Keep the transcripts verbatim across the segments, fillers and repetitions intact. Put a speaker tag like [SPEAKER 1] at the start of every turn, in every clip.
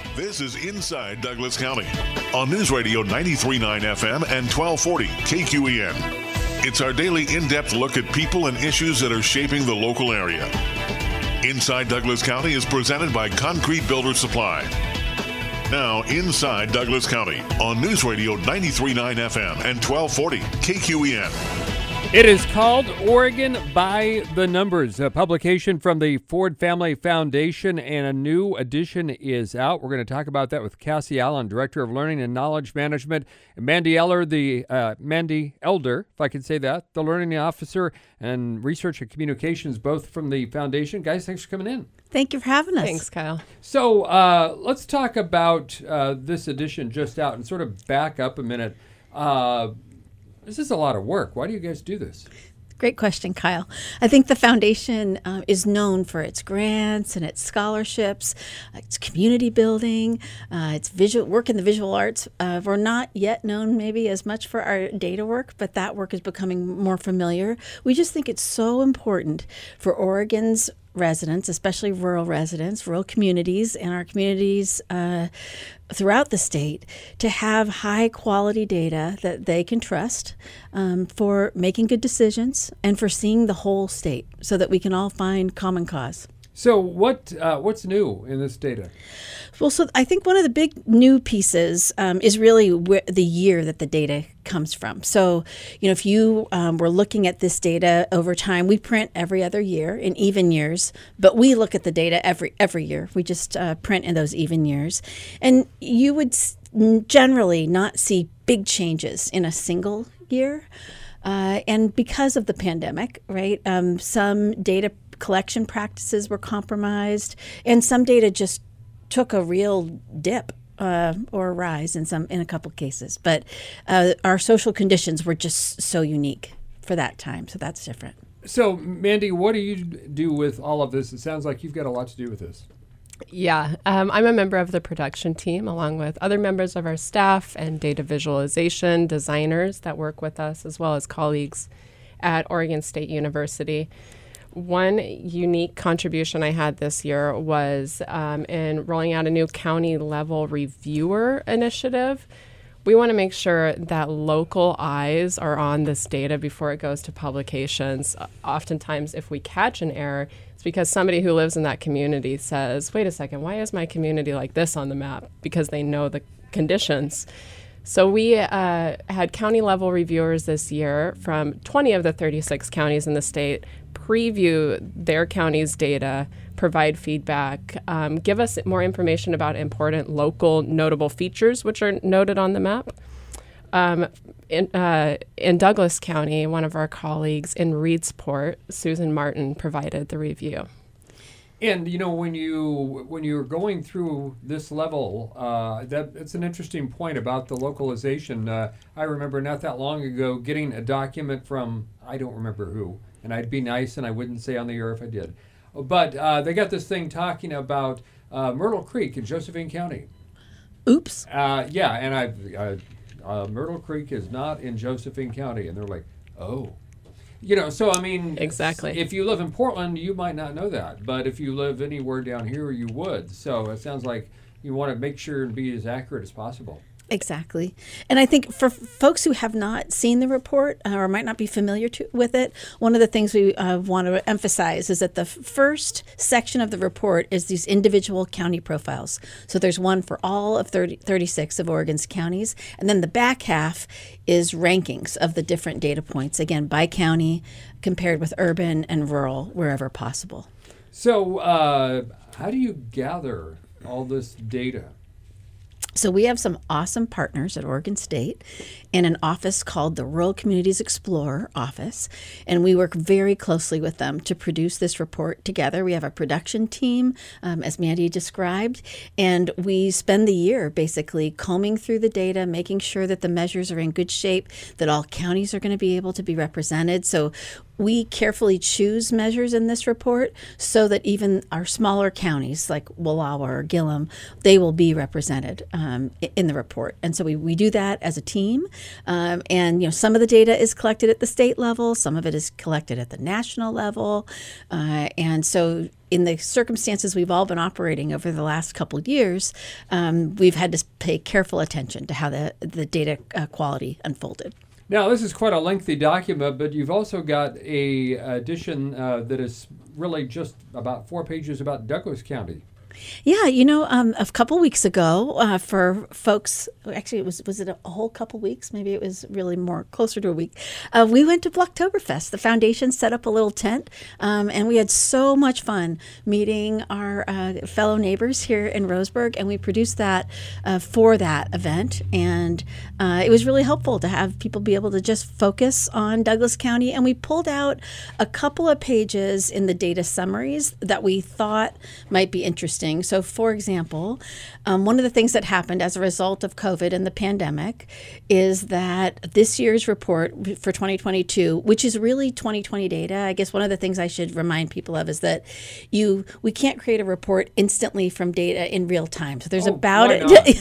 [SPEAKER 1] This is Inside Douglas County on News Radio ninety-three point nine F M and twelve forty K Q E N. It's our daily in-depth look at people and issues that are shaping the local area. Inside Douglas County is presented by Concrete Builder Supply. Now, Inside Douglas County on News Radio ninety-three point nine F M and twelve forty K Q E N.
[SPEAKER 2] It is called Oregon by the Numbers, a publication from the Ford Family Foundation, and a new edition is out. We're going to talk about that with Cassie Allen, Director of Learning and Knowledge Management, and Mandy Eller, the uh, Mandy Elder, if I can say that, the Learning Officer and Research and Communications, both from the foundation. Guys, thanks for coming in.
[SPEAKER 3] Thank you for having us.
[SPEAKER 4] Thanks, Kyle.
[SPEAKER 2] So uh, let's talk about uh, this edition just out and sort of back up a minute. Uh, This is a lot of work. Why do you guys do this?
[SPEAKER 3] Great question, Kyle. I think the foundation uh, is known for its grants and its scholarships, its community building, uh, its visual work in the visual arts. Uh, we're not yet known maybe as much for our data work, but that work is becoming more familiar. We just think it's so important for Oregon's residents, especially rural residents, rural communities, and our communities uh, throughout the state, to have high quality data that they can trust um, for making good decisions and for seeing the whole state so that we can all find common cause.
[SPEAKER 2] So what uh, what's new in this data?
[SPEAKER 3] Well, so I think one of the big new pieces um, is really where the year that the data comes from. So, you know, if you um, were looking at this data over time, we print every other year in even years, but we look at the data every every year. We just uh, print in those even years. And you would s- generally not see big changes in a single year. Uh, and because of the pandemic, right, um, some data collection practices were compromised, and some data just took a real dip uh, or a rise in some in a couple cases. But uh, our social conditions were just so unique for that time, so that's different.
[SPEAKER 2] So, Mandy, what do you do with all of this? It sounds like you've got a lot to do with this.
[SPEAKER 4] Yeah, um, I'm a member of the production team along with other members of our staff and data visualization designers that work with us, as well as colleagues at Oregon State University. One unique contribution I had this year was um, in rolling out a new county level reviewer initiative. We want to make sure that local eyes are on this data before it goes to publications. Uh, oftentimes, if we catch an error, it's because somebody who lives in that community says, wait a second, why is my community like this on the map? Because they know the conditions. So we uh, had county level reviewers this year from twenty of the thirty-six counties in the state preview their county's data, provide feedback, um, give us more information about important local notable features which are noted on the map. Um, in, uh, in Douglas County, one of our colleagues in Reedsport, Susan Martin, provided the review.
[SPEAKER 2] And you know, when you when you're going through this level, uh, that it's an interesting point about the localization. Uh, I remember not that long ago getting a document from I don't remember who, and I'd be nice and I wouldn't say on the air if I did, but uh, they got this thing talking about uh, Myrtle Creek in Josephine County.
[SPEAKER 3] Oops.
[SPEAKER 2] Uh, yeah, and I, uh, uh, Myrtle Creek is not in Josephine County, and they're like, oh. You know, so I mean,
[SPEAKER 4] exactly.
[SPEAKER 2] If you live in Portland, you might not know that, but if you live anywhere down here, you would. So it sounds like you want to make sure and be as accurate as possible.
[SPEAKER 3] Exactly. And I think for f- folks who have not seen the report uh, or might not be familiar to, with it, one of the things we uh, want to emphasize is that the f- first section of the report is these individual county profiles. So there's one for all of thirty, thirty-six of Oregon's counties. And then the back half is rankings of the different data points, again, by county, compared with urban and rural, wherever possible.
[SPEAKER 2] So uh, how do you gather all this data?
[SPEAKER 3] So we have some awesome partners at Oregon State in an office called the Rural Communities Explorer office, and we work very closely with them to produce this report together. We have a production team, um, as Mandy described, and we spend the year basically combing through the data, making sure that the measures are in good shape, that all counties are going to be able to be represented. So we carefully choose measures in this report so that even our smaller counties like Wallowa or Gillum, they will be represented um, in the report. And so we, we do that as a team. Um, and, you know, some of the data is collected at the state level, some of it is collected at the national level. Uh, and so in the circumstances we've all been operating over the last couple of years, um, we've had to pay careful attention to how the, the data uh, quality unfolded.
[SPEAKER 2] Now, this is quite a lengthy document, but you've also got a edition uh, that is really just about four pages about Douglas County.
[SPEAKER 3] Yeah, you know, um, a couple weeks ago, uh, for folks, actually, it was was it a whole couple weeks? Maybe it was really more closer to a week. Uh, we went to Blocktoberfest. The foundation set up a little tent, um, and we had so much fun meeting our uh, fellow neighbors here in Roseburg, and we produced that uh, for that event. And uh, it was really helpful to have people be able to just focus on Douglas County. And we pulled out a couple of pages in the data summaries that we thought might be interesting. So, for example, um, one of the things that happened as a result of COVID and the pandemic is that this year's report for twenty twenty-two, which is really twenty twenty data, I guess one of the things I should remind people of is that you we can't create a report instantly from data in real time. So there's
[SPEAKER 2] oh,
[SPEAKER 3] about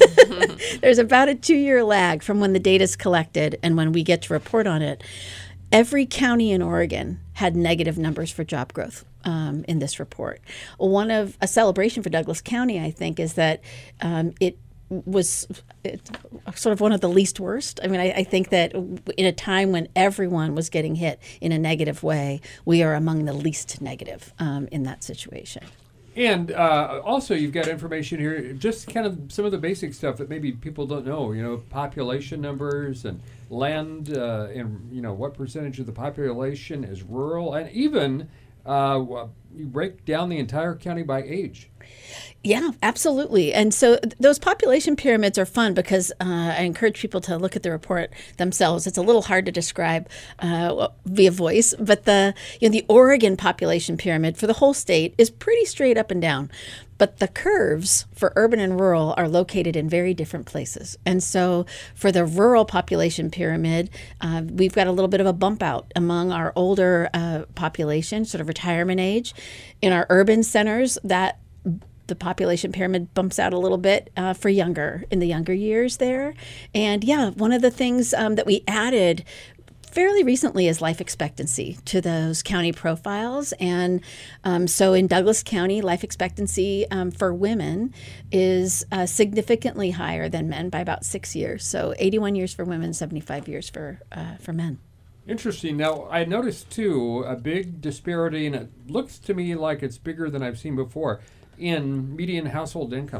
[SPEAKER 3] a, there's about a two-year lag from when the data is collected and when we get to report on it. Every county in Oregon had negative numbers for job growth um, in this report. One of a celebration for Douglas County, I think, is that um, it was it, sort of one of the least worst. I mean, I, I think that in a time when everyone was getting hit in a negative way, we are among the least negative um, in that situation.
[SPEAKER 2] And uh, also, you've got information here, just kind of some of the basic stuff that maybe people don't know, you know, population numbers and land uh, and, you know, what percentage of the population is rural, and even uh, you break down the entire county by age.
[SPEAKER 3] Yeah, absolutely. And so th- those population pyramids are fun because uh, I encourage people to look at the report themselves. It's a little hard to describe uh, via voice, but the you know the Oregon population pyramid for the whole state is pretty straight up and down. But the curves for urban and rural are located in very different places. And so for the rural population pyramid, uh, we've got a little bit of a bump out among our older uh, population, sort of retirement age. In our urban centers, that the population pyramid bumps out a little bit uh, for younger, in the younger years there. And yeah, one of the things um, that we added fairly recently is life expectancy to those county profiles. And um, so in Douglas County, life expectancy um, for women is uh, significantly higher than men by about six years. So eighty-one years for women, seventy-five years for uh, for men.
[SPEAKER 2] Interesting. Now, I noticed, too, a big disparity, and it looks to me like it's bigger than I've seen before, in median household income.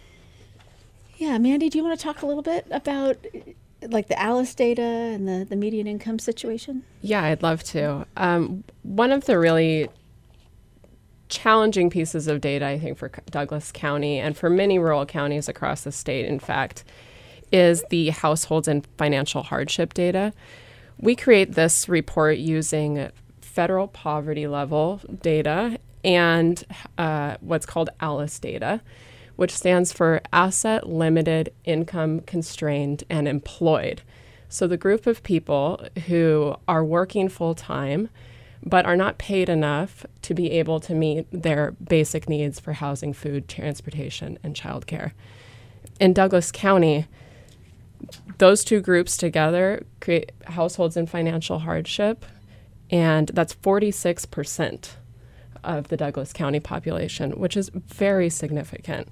[SPEAKER 3] Yeah, Mandy, do you want to talk a little bit about like the ALICE data and the, the median income situation?
[SPEAKER 4] Yeah, I'd love to. Um, one of the really challenging pieces of data, I think, for Douglas County and for many rural counties across the state, in fact, is the households and financial hardship data. We create this report using federal poverty level data and uh, what's called ALICE data, which stands for Asset Limited, Income Constrained, and Employed. So the group of people who are working full-time but are not paid enough to be able to meet their basic needs for housing, food, transportation, and childcare. In Douglas County, those two groups together create households in financial hardship, and that's forty-six percent of the Douglas County population, which is very significant.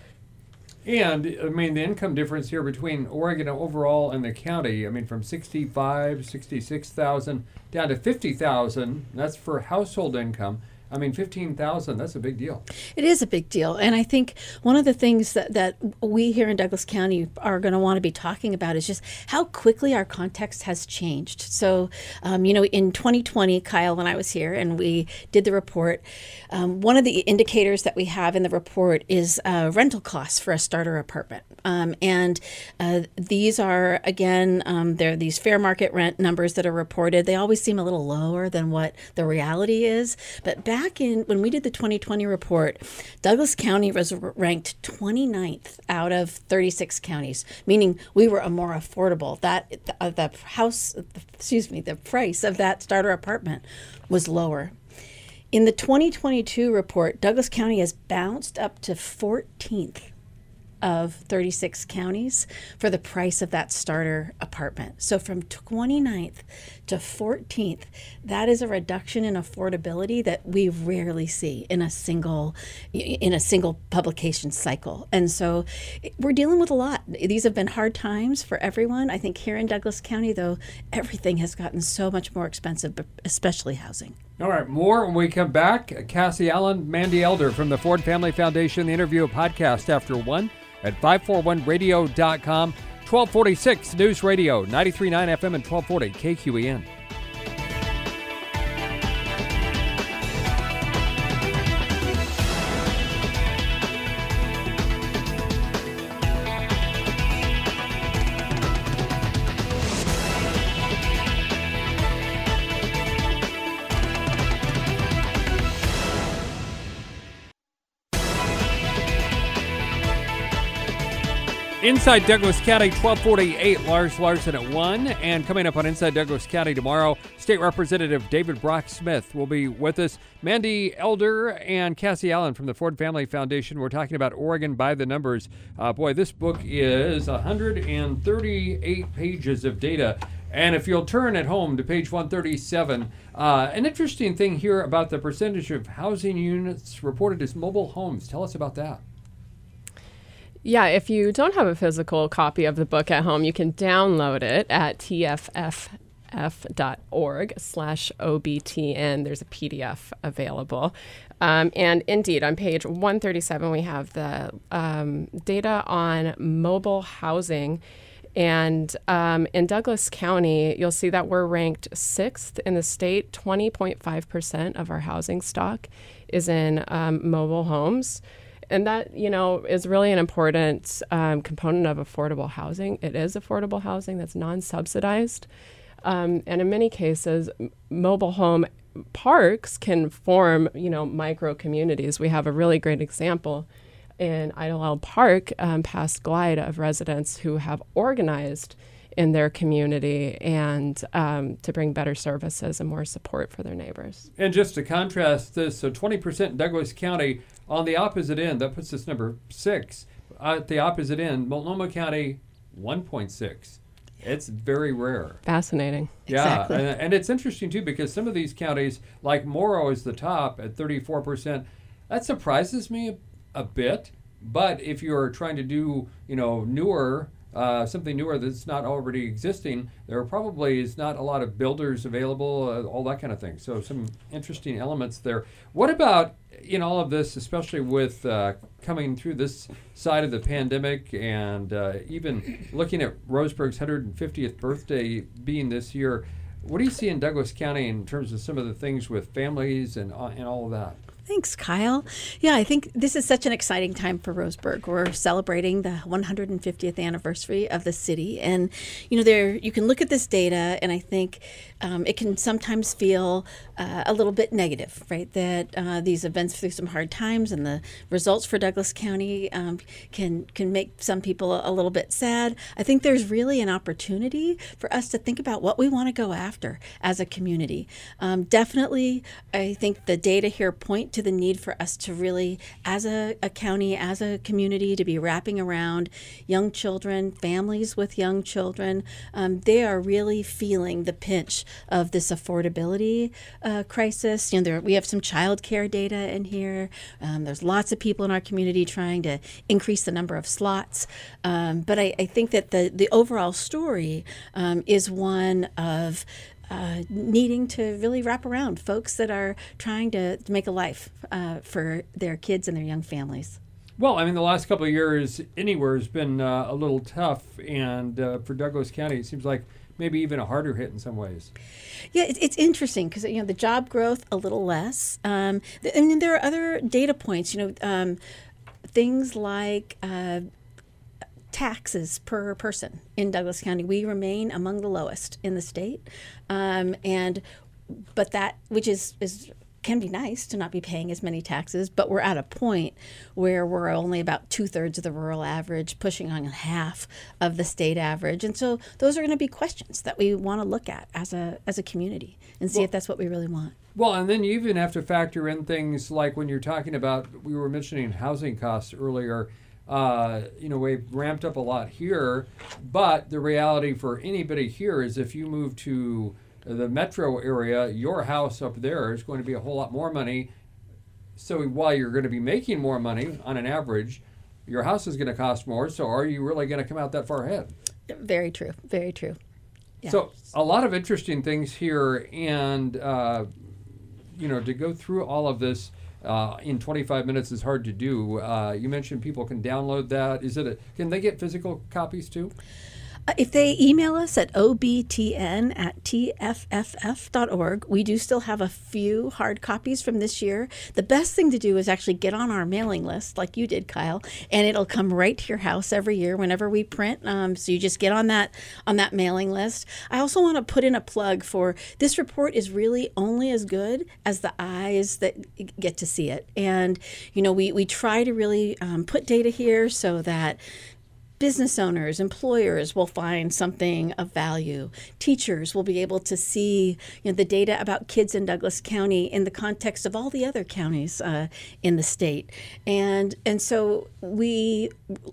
[SPEAKER 2] And, I mean, the income difference here between Oregon overall and the county, I mean, from sixty-five, sixty-six thousand down to fifty thousand, that's for household income. I mean, fifteen thousand, that's a big deal.
[SPEAKER 3] It is a big deal. And I think one of the things that, that we here in Douglas County are going to want to be talking about is just how quickly our context has changed. So, um, you know, in twenty twenty, Kyle, when I was here and we did the report, um, one of the indicators that we have in the report is uh, rental costs for a starter apartment. Um, and uh, these are, again, um, there are these fair market rent numbers that are reported. They always seem a little lower than what the reality is. But back back in when we did the twenty twenty report, Douglas County was ranked twenty-ninth out of thirty-six counties, meaning we were a more affordable. That uh, the house, excuse me, the price of that starter apartment was lower. In the twenty twenty-two report, Douglas County has bounced up to fourteenth of thirty-six counties for the price of that starter apartment. So from twenty-ninth to fourteenth, that is a reduction in affordability that we rarely see in a single in a single publication cycle. And so we're dealing with a lot. These have been hard times for everyone. I think here in Douglas County, though, everything has gotten so much more expensive, but especially housing.
[SPEAKER 2] All right, more when we come back. Cassie Allen, Mandy Elder from the Ford Family Foundation, the interview podcast after one at five forty-one radio dot com, twelve forty-six News Radio, ninety-three point nine F M and twelve forty K Q E N. Inside Douglas County, twelve forty-eight, Lars Larson at one. And coming up on Inside Douglas County tomorrow, State Representative David Brock Smith will be with us. Mandy Elder and Cassie Allen from the Ford Family Foundation. We're talking about Oregon by the numbers. Uh, boy, this book is one hundred thirty-eight pages of data. And if you'll turn at home to page one thirty-seven, uh, an interesting thing here about the percentage of housing units reported as mobile homes. Tell us about that.
[SPEAKER 4] Yeah, if you don't have a physical copy of the book at home, you can download it at T F F F dot org slash O B T N. There's a P D F available. Um, and indeed, on page one thirty-seven, we have the um, data on mobile housing. And um, in Douglas County, you'll see that we're ranked sixth in the state. twenty point five percent of our housing stock is in um, mobile homes. And that, you know, is really an important um, component of affordable housing. It is affordable housing that's non-subsidized. Um, and in many cases, m- mobile home parks can form, you know, micro communities. We have a really great example in Idlewild Park, um, past Glide, of residents who have organized in their community and um, to bring better services and more support for their neighbors.
[SPEAKER 2] And just to contrast this, so twenty percent in Douglas County. On the opposite end, that puts us number six. Uh, at the opposite end, Multnomah County, one point six. It's very rare.
[SPEAKER 4] Fascinating.
[SPEAKER 2] Yeah,
[SPEAKER 3] Exactly.
[SPEAKER 2] and, and it's interesting, too, because some of these counties, like Morrow is the top at thirty-four percent. That surprises me a, a bit. But if you're trying to do, you know, newer, uh, something newer that's not already existing, there probably is not a lot of builders available, uh, all that kind of thing. So some interesting elements there. What about in all of this, especially with uh, coming through this side of the pandemic and uh, even looking at Roseburg's one hundred fiftieth birthday being this year, what do you see in Douglas County in terms of some of the things with families and, uh, and all of that?
[SPEAKER 3] Thanks, Kyle. Yeah, I think this is such an exciting time for Roseburg. We're celebrating the one hundred fiftieth anniversary of the city. And, you know, there you can look at this data, and I think um, it can sometimes feel uh, a little bit negative, right? That uh, these events through some hard times and the results for Douglas County um, can, can make some people a little bit sad. I think there's really an opportunity for us to think about what we want to go after as a community. Um, definitely, I think the data here point to the need for us to really, as a, a county, as a community, to be wrapping around young children, families with young children. Um, they are really feeling the pinch of this affordability uh, crisis. You know, there, we have some child care data in here. Um, there's lots of people in our community trying to increase the number of slots. Um, but I, I think that the, the overall story um, is one of Uh, needing to really wrap around folks that are trying to, to make a life uh, for their kids and their young families.
[SPEAKER 2] Well, I mean, the last couple of years anywhere has been uh, a little tough, and uh, for Douglas County, it seems like maybe even a harder hit in some ways.
[SPEAKER 3] Yeah, it, it's interesting because, you know, the job growth a little less. Um, th- and then there are other data points, you know, um, things like uh, taxes per person in Douglas County. We remain among the lowest in the state, um, and but that which is is can be nice to not be paying as many taxes, but we're at a point where we're only about two thirds of the rural average, pushing on half of the state average. And so those are going to be questions that we want to look at as a as a community and see
[SPEAKER 2] Well,
[SPEAKER 3] if that's what we really want.
[SPEAKER 2] Well, and then you even have to factor in things like when you're talking about, we were mentioning housing costs earlier. Uh, you know, we've ramped up a lot here, but the reality for anybody here is if you move to the metro area, your house up there is going to be a whole lot more money. So while you're going to be making more money on an average, your house is going to cost more. So are you really going to come out that far ahead?
[SPEAKER 3] Very true. Very true. Yeah.
[SPEAKER 2] So a lot of interesting things here, and uh, you know, to go through all of this uh, in twenty-five minutes is hard to do. Uh, you mentioned people can download that. Is it a, can they get physical copies too?
[SPEAKER 3] Uh, If they email us at O B T N at T F F F dot org, we do still have a few hard copies from this year. The best thing to do is actually get on our mailing list, like you did, Kyle, and it'll come right to your house every year whenever we print. Um, so you just get on that on that mailing list. I also want to put in a plug for this report is really only as good as the eyes that get to see it. And, you know, we, we try to really um, put data here so that business owners, employers will find something of value. Teachers will be able to see, you know, the data about kids in Douglas County in the context of all the other counties uh, in the state. And and so we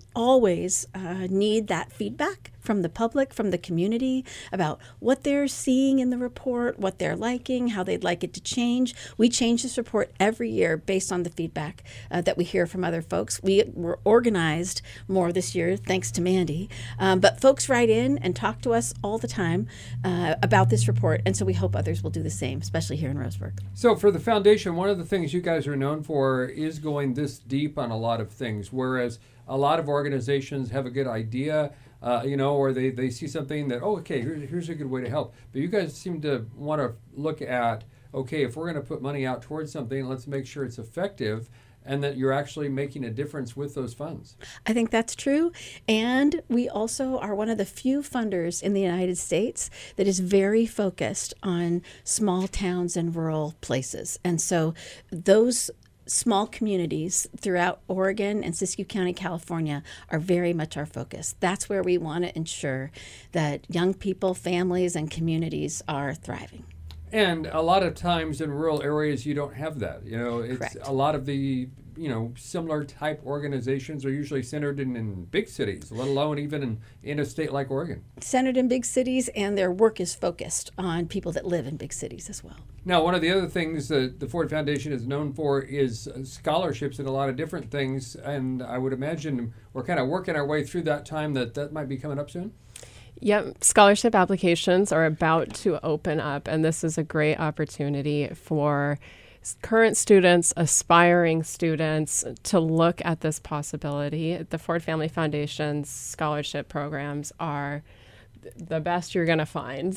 [SPEAKER 3] always uh, need that feedback from the public, from the community, about what they're seeing in the report, what they're liking, how they'd like it to change. We change this report every year based on the feedback uh, that we hear from other folks. We were organized more this year, thanks to Mandy. Um, but folks write in and talk to us all the time uh, about this report, and so we hope others will do the same, especially here in Roseburg.
[SPEAKER 2] So for the foundation, one of the things you guys are known for is going this deep on a lot of things, whereas a lot of organizations have a good idea, uh, you know, or they, they see something that, oh, okay, here's, here's a good way to help. But you guys seem to want to look at, okay, if we're going to put money out towards something, let's make sure it's effective and that you're actually making a difference with those funds.
[SPEAKER 3] I think that's true. And we also are one of the few funders in the United States that is very focused on small towns and rural places. And so those small communities throughout Oregon and Siskiyou County, California are very much our focus. That's where we want to ensure that young people, families, and communities are thriving.
[SPEAKER 2] And a lot of times in rural areas, you don't have that. You know, it's
[SPEAKER 3] Correct.
[SPEAKER 2] A lot of the, you know, similar type organizations are usually centered in, in big cities, let alone even in, in a state like Oregon.
[SPEAKER 3] Centered in big cities, and their work is focused on people that live in big cities as well.
[SPEAKER 2] Now, one of the other things that the Ford Foundation is known for is scholarships and a lot of different things. And I would imagine we're kind of working our way through that time that that might be coming up soon.
[SPEAKER 4] Yep, scholarship applications are about to open up, and this is a great opportunity for current students, aspiring students, to look at this possibility. The Ford Family Foundation's scholarship programs are the best you're going to find,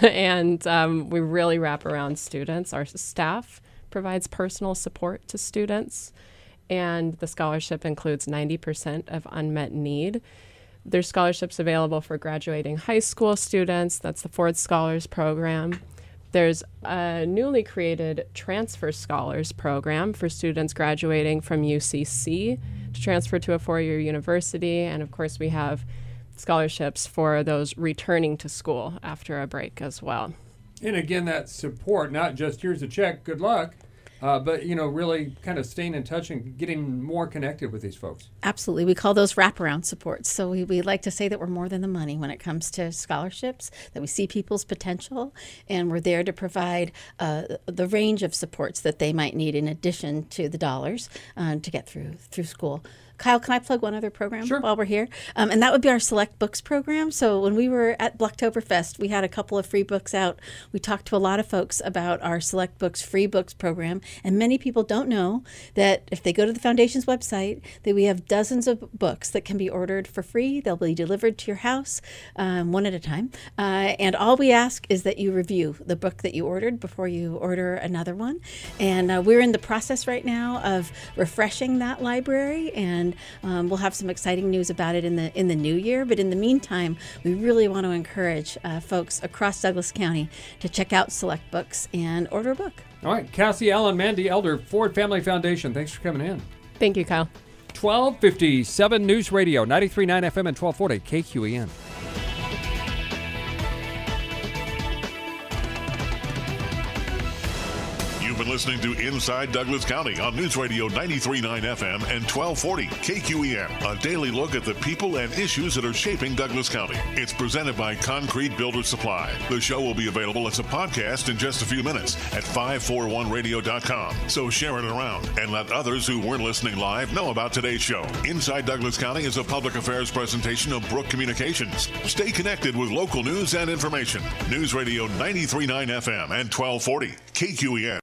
[SPEAKER 4] and um, we really wrap around students. Our staff provides personal support to students, and the scholarship includes ninety percent of unmet need. There's scholarships available for graduating high school students. That's the Ford Scholars Program. There's a newly created Transfer Scholars Program for students graduating from U C C to transfer to a four-year university. And of course, we have scholarships for those returning to school after a break as well.
[SPEAKER 2] And again, that support, not just here's a check, good luck, uh, but, you know, really kind of staying in touch and getting more connected with these folks.
[SPEAKER 3] Absolutely. We call those wraparound supports. So we, we like to say that we're more than the money when it comes to scholarships, that we see people's potential, and we're there to provide uh, the range of supports that they might need in addition to the dollars uh, to get through through school. Kyle, can I plug one other program
[SPEAKER 2] Sure.
[SPEAKER 3] while we're here? Um, and that would be our Select Books program. So when we were at Blocktoberfest, we had a couple of free books out. We talked to a lot of folks about our Select Books free books program. And many people don't know that if they go to the Foundation's website, that we have dozens of books that can be ordered for free. They'll be delivered to your house um, one at a time. Uh, and all we ask is that you review the book that you ordered before you order another one. And uh, we're in the process right now of refreshing that library, and Um, we'll have some exciting news about it in the in the new year. But in the meantime, we really want to encourage uh, folks across Douglas County to check out Select Books and order a book.
[SPEAKER 2] All right, Cassie Allen, Mandy Elder, Ford Family Foundation. Thanks for coming in.
[SPEAKER 4] Thank you, Kyle.
[SPEAKER 2] twelve fifty-seven News Radio, ninety-three point nine F M and twelve forty K Q E N.
[SPEAKER 1] You've been listening to Inside Douglas County on News Radio ninety-three point nine F M and twelve forty K Q E N. A daily look at the people and issues that are shaping Douglas County. It's presented by Concrete Builder Supply. The show will be available as a podcast in just a few minutes at five forty-one radio dot com. So share it around and let others who weren't listening live know about today's show. Inside Douglas County is a public affairs presentation of Brook Communications. Stay connected with local news and information. News Radio ninety-three point nine F M and twelve forty K Q E N.